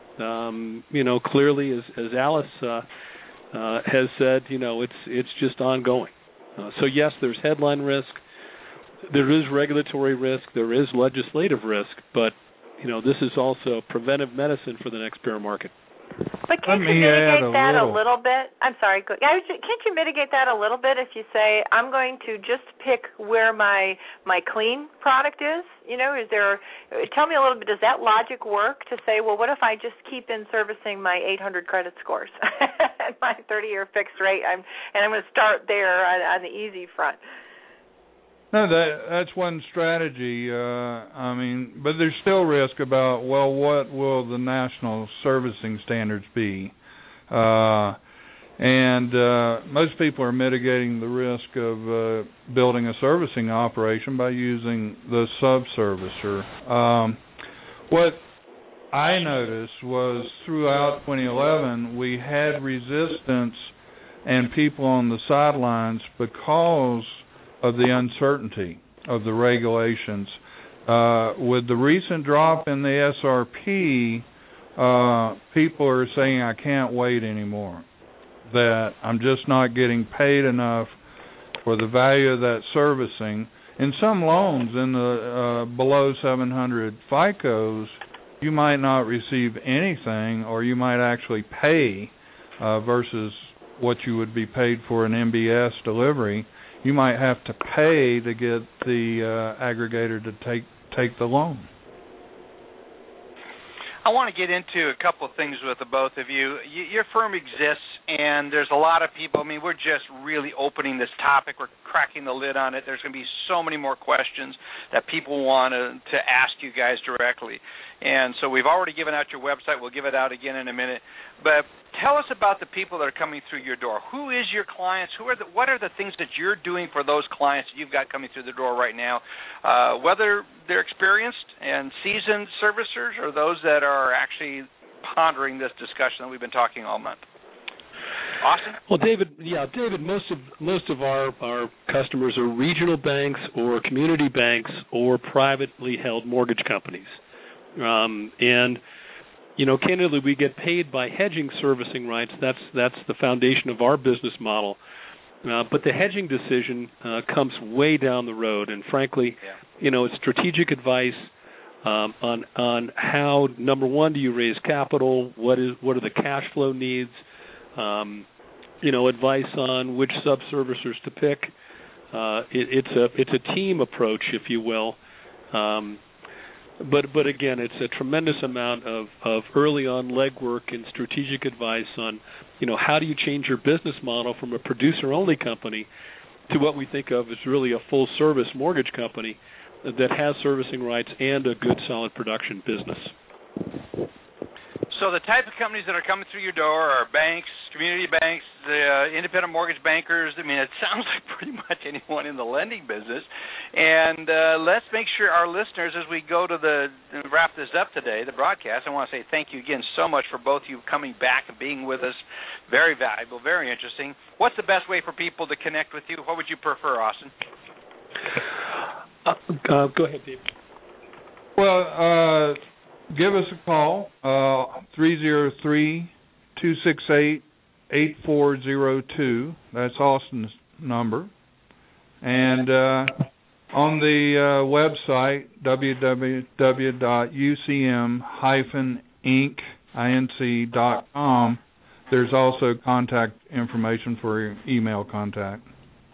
um, you know, clearly as as Alice uh, uh, has said, you know, it's it's just ongoing. Uh, so, yes, there's headline risk, there is regulatory risk, there is legislative risk, but, you know, this is also preventive medicine for the next bear market. But can't Let you me add mitigate a that little. a little bit? I'm sorry. Go, yeah, can't you mitigate that a little bit if you say, I'm going to just pick where my my clean product is? You know, is there? Tell me a little bit. Does that logic work to say, well, what if I just keep in servicing my eight hundred credit scores and my thirty-year fixed rate? I'm and I'm going to start there on, on the easy front. No, that that's one strategy. Uh, I mean, but there's still risk about, well, what will the national servicing standards be? Uh, and uh, most people are mitigating the risk of uh, building a servicing operation by using the sub-servicer. Um, what I noticed was throughout twenty eleven, we had resistance and people on the sidelines because of the uncertainty of the regulations. Uh, with the recent drop in the S R P, uh, people are saying, I can't wait anymore, that I'm just not getting paid enough for the value of that servicing. In some loans in the uh, below seven hundred FICOs, you might not receive anything, or you might actually pay uh, versus what you would be paid for an M B S delivery. You might have to pay to get the uh, aggregator to take take the loan. I want to get into a couple of things with the both of you. Y- your firm exists, and there's a lot of people. I mean, we're just really opening this topic. We're cracking the lid on it. There's going to be so many more questions that people want to, to ask you guys directly. And so we've already given out your website. We'll give it out again in a minute. But tell us about the people that are coming through your door. Who is your clients? Who are the, what are the things that you're doing for those clients that you've got coming through the door right now, uh, whether they're experienced and seasoned servicers or those that are actually pondering this discussion that we've been talking all month? Austin? Well, David, yeah, David, most of most of our, our customers are regional banks or community banks or privately held mortgage companies. Um, and, you know, candidly, we get paid by hedging servicing rights. That's that's the foundation of our business model. Uh, but the hedging decision uh, comes way down the road. And frankly, yeah. you know, it's strategic advice um, on on how, number one, do you raise capital? What is what are the cash flow needs? Um, you know, advice on which sub-servicers to pick. Uh, it, it's a it's a team approach, if you will. Um, But but again, it's a tremendous amount of, of early on legwork and strategic advice on, you know, how do you change your business model from a producer-only company to what we think of as really a full-service mortgage company that has servicing rights and a good, solid production business. So the type of companies that are coming through your door are banks, community banks, the uh, independent mortgage bankers. I mean, it sounds like pretty much anyone in the lending business. And uh, let's make sure our listeners, as we go to the wrap this up today, the broadcast, I want to say thank you again so much for both of you coming back and being with us. Very valuable, very interesting. What's the best way for people to connect with you? What would you prefer, Austin? Uh, uh, go ahead, Dave. Well, uh, give us a call, uh, three oh three, two six eight, eight four oh two. That's Austin's number. And uh, on the uh, website, w w w dot u c m inc dot com, there's also contact information for your email contact.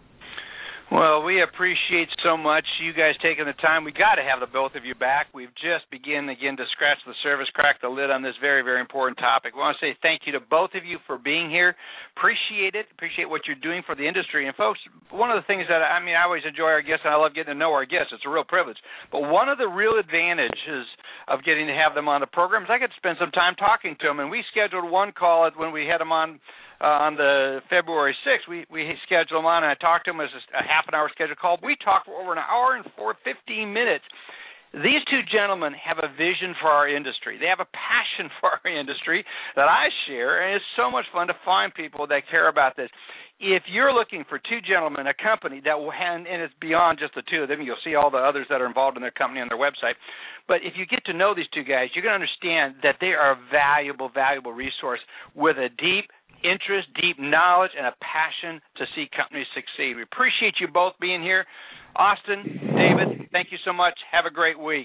Well, we appreciate so much you guys taking the time. We got to have the both of you back. We've just begun again to scratch the surface, crack the lid on this very, very important topic. We want to say thank you to both of you for being here. Appreciate it. Appreciate what you're doing for the industry. And folks, one of the things that I mean, I always enjoy our guests, and I love getting to know our guests. It's a real privilege. But one of the real advantages of getting to have them on the program is I get to spend some time talking to them. And we scheduled one call when we had them on. Uh, on the February sixth, we, we scheduled them on, and I talked to them as a half an hour scheduled call. We talked for over an hour and four, fifteen minutes. These two gentlemen have a vision for our industry. They have a passion for our industry that I share, and it's so much fun to find people that care about this. If you're looking for two gentlemen, a company that will, and it's beyond just the two of them, you'll see all the others that are involved in their company on their website. But if you get to know these two guys, you're going to understand that they are a valuable, valuable resource with a deep interest, deep knowledge, and a passion to see companies succeed. We appreciate you both being here. Austin, David, thank you so much. Have a great week.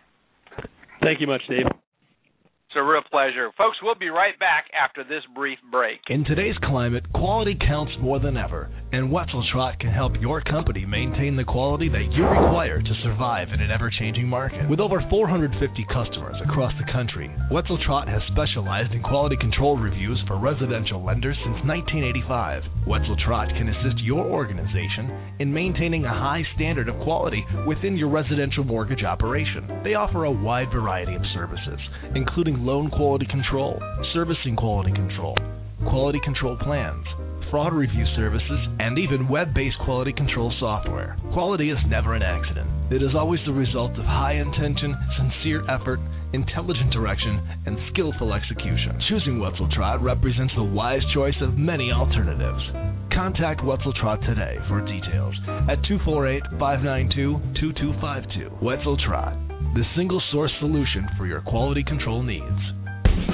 Thank you much, Dave. It's a real pleasure. Folks, we'll be right back after this brief break. In today's climate, quality counts more than ever, and Wetzel Trott can help your company maintain the quality that you require to survive in an ever-changing market. With over four hundred fifty customers across the country, Wetzel Trott has specialized in quality control reviews for residential lenders since nineteen eighty-five. Wetzel Trott can assist your organization in maintaining a high standard of quality within your residential mortgage operation. They offer a wide variety of services, including loan quality control, servicing quality control, quality control plans, fraud review services, and even web-based quality control software. Quality is never an accident. It is always the result of high intention, sincere effort, intelligent direction, and skillful execution. Choosing Wetzel Trott represents the wise choice of many alternatives. Contact Wetzel Trott today for details at two four eight, five nine two, two two five two. Wetzel Trott, the single source solution for your quality control needs.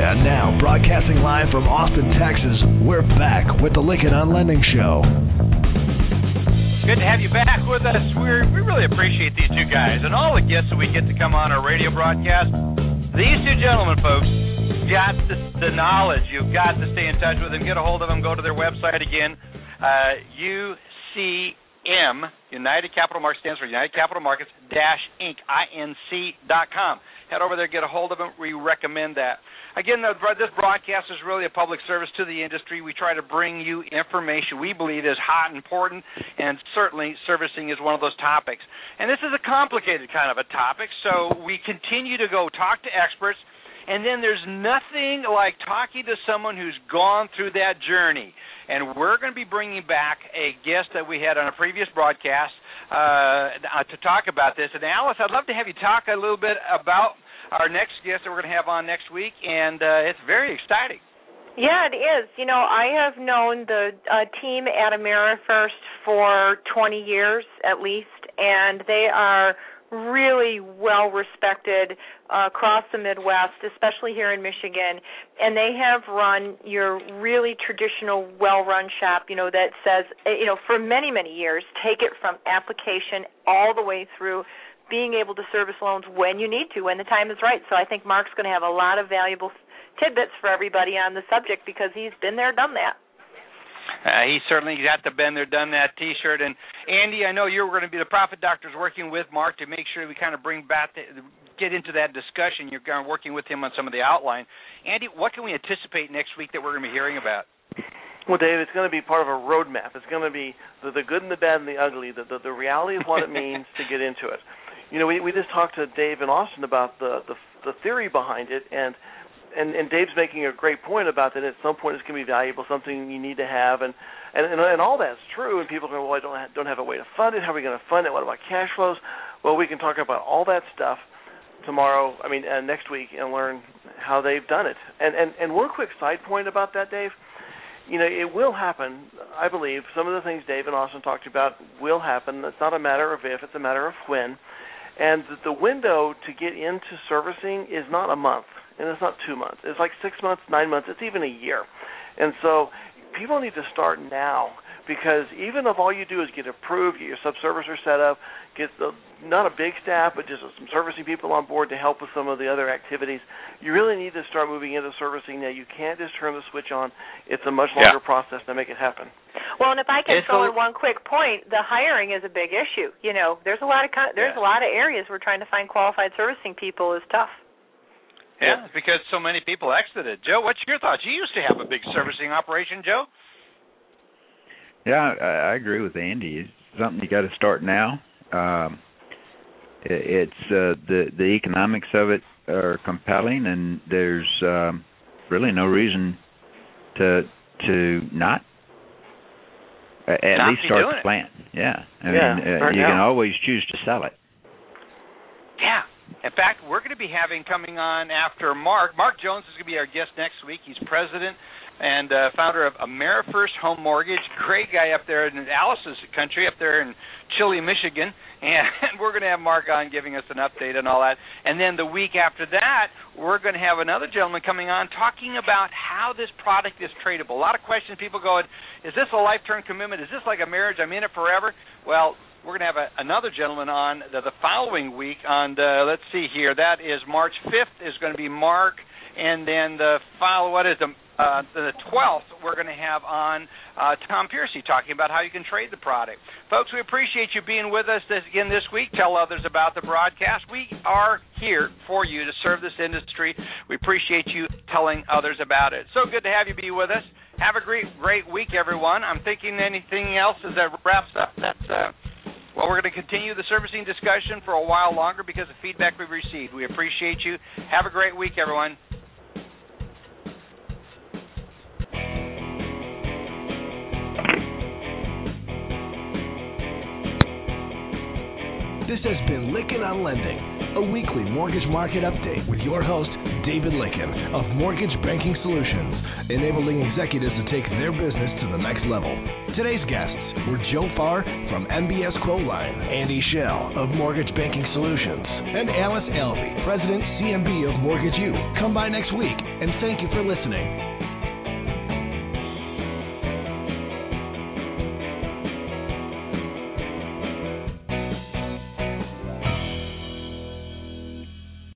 And now, broadcasting live from Austin, Texas, we're back with the Lykken on Lending Show. Good to have you back with us. We're, we really appreciate these two guys and all the guests that we get to come on our radio broadcast. These two gentlemen, folks, got the, the knowledge. You've got to stay in touch with them. Get a hold of them. Go to their website again, uh, U C M, United Capital Markets, stands for United Capital Markets, dash Inc, I N C dot com. Head over there, get a hold of them. We recommend that. Again, this broadcast is really a public service to the industry. We try to bring you information we believe is hot and important, and certainly servicing is one of those topics. And this is a complicated kind of a topic, so we continue to go talk to experts, and then there's nothing like talking to someone who's gone through that journey. And we're going to be bringing back a guest that we had on a previous broadcast uh, to talk about this. And Alice, I'd love to have you talk a little bit about our next guest that we're going to have on next week, and uh, it's very exciting. Yeah, it is. You know, I have known the uh, team at AmeriFirst for twenty years at least, and they are really well respected uh, across the Midwest, especially here in Michigan, and they have run your really traditional well-run shop, you know, that says, you know, for many, many years, take it from application all the way through being able to service loans when you need to, when the time is right. So I think Mark's going to have a lot of valuable tidbits for everybody on the subject because he's been there, done that. Uh, he certainly got the been there, done that T-shirt. And Andy, I know you're going to be the Profit Doctors working with Mark to make sure we kind of bring back, the, get into that discussion. You're kind of working with him on some of the outline. Andy, what can we anticipate next week that we're going to be hearing about? Well, Dave, it's going to be part of a roadmap. It's going to be the, the good and the bad and the ugly, the, the, the reality of what it means to get into it. You know, we we just talked to Dave and Austin about the, the, the theory behind it, and And, and Dave's making a great point about that. At some point, it's going to be valuable, something you need to have, and and, and, and all that's true. And people go, well, I don't have, don't have a way to fund it. How are we going to fund it? What about cash flows? Well, we can talk about all that stuff tomorrow. I mean, uh, next week, and learn how they've done it. And and and one quick side point about that, Dave. You know, it will happen. I believe some of the things Dave and Austin talked about will happen. It's not a matter of if; it's a matter of when. And the window to get into servicing is not a month, and it's not two months. It's like six months, nine months. It's even a year. And so people need to start now because even if all you do is get approved, get your sub-servicer set up, get the, not a big staff, but just some servicing people on board to help with some of the other activities, you really need to start moving into servicing now. You can't just turn the switch on. It's a much longer yeah. process to make it happen. Well, and if I can throw in one quick point, the hiring is a big issue. You know, there's a lot of there's yeah. a lot of areas where trying to find qualified servicing people is tough. Yeah, because so many people exited. Joe, what's your thoughts? You used to have a big servicing operation, Joe. Yeah, I, I agree with Andy. It's something you got to start now. Um, it, it's uh, the the economics of it are compelling, and there's um, really no reason to to not. At Not least start the plant. Yeah. I yeah, mean, uh, you now. can always choose to sell it. Yeah. In fact, we're going to be having coming on after Mark. Mark Jones is going to be our guest next week. He's president and uh, founder of AmeriFirst Home Mortgage. Great guy up there in Alice's country, up there in chilly Michigan. And we're going to have Mark on giving us an update and all that. And then the week after that, we're going to have another gentleman coming on talking about how this product is tradable. A lot of questions. People going, is this a lifetime commitment? Is this like a marriage? I'm in it forever? Well, we're going to have a, another gentleman on the, the following week. On the, let's see here. That is March fifth is going to be Mark. And then the follow, what is the, uh, the twelfth, we're going to have on uh, Tom Piercy talking about how you can trade the product. Folks, we appreciate you being with us this, again this week. Tell others about the broadcast. We are here for you to serve this industry. We appreciate you telling others about it. So good to have you be with us. Have a great, great week, everyone. I'm thinking anything else as that wraps up. That's uh, well, we're going to continue the servicing discussion for a while longer because of feedback we've received. We appreciate you. Have a great week, everyone. This has been Lykken on Lending, a weekly mortgage market update with your host, David Licken of Mortgage Banking Solutions, enabling executives to take their business to the next level. Today's guests were Joe Farr from M B S Quoteline, Andy Schell of Mortgage Banking Solutions, and Alice Alvey, President C M B of Mortgage U. Come by next week, and thank you for listening.